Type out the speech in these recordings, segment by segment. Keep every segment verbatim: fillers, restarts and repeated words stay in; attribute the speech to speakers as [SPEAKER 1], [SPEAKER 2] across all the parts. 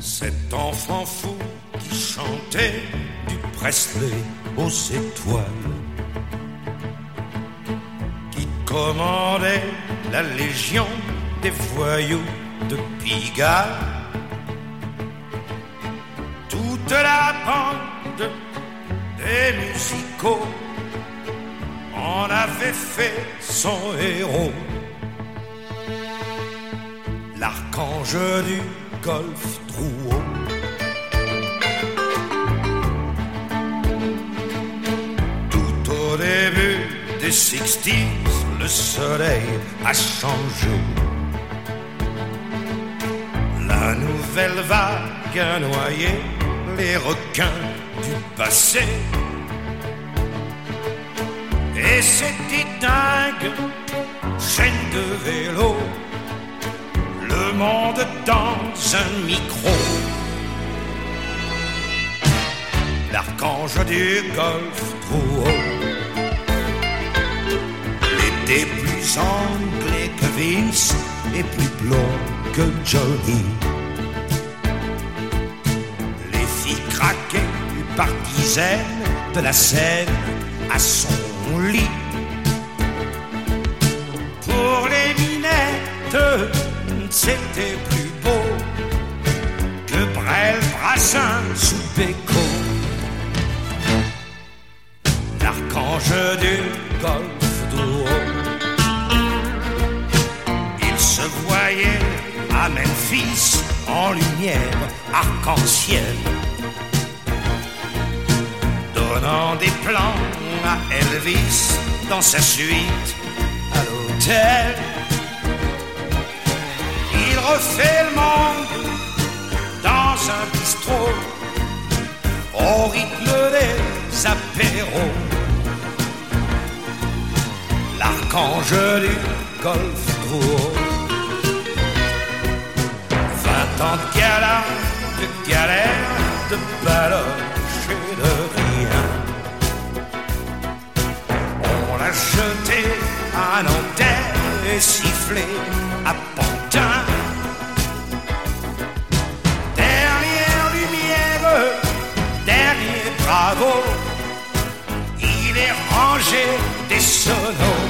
[SPEAKER 1] Cet enfant fou qui chantait du Presley aux étoiles, qui commandait la légion des voyous de Pigalle, toute la bande des musicaux en avait fait son héros. L'archange du golfe Drouot. Tout au début des sixties, le soleil a changé. La nouvelle vague a noyé les requins du passé. Et c'était dingue, chaîne de vélo, le monde dans un micro. L'archange du golfe Drouot, il était plus anglais que Vince et plus blond que Johnny. Les filles craquaient par dizaines de la scène à son lit. Pour les minettes, c'était plus beau que Brel, Brassens ou Péco. L'archange du golfe Drouot, il se voyait à Memphis en lumière arc-en-ciel, donnant des plans à Elvis dans sa suite à l'hôtel. Il refait le monde dans un bistrot au rythme des apéros. L'archange du golfe Drouot, vingt ans de gala, de galère, de baloche et de rien. On l'a jeté à Nanterre et sifflé à Pantin. Dernière lumière, dernier bravo, il est rangé des sonos.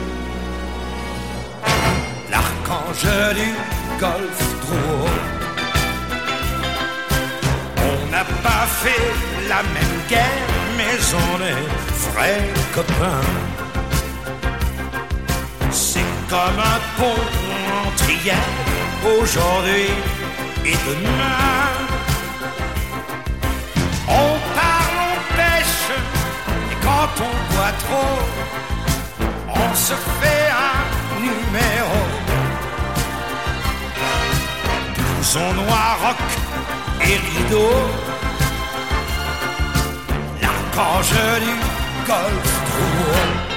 [SPEAKER 1] L'archange du golfe Drouot, on n'a pas fait la même guerre, mais on est vrais copains. C'est comme un pont entre hier, aujourd'hui et demain. On parle, on pêche, et quand on boit trop, on se fait un numéro. Blouson noir, rock et rideau, l'archange du golfe Drouot.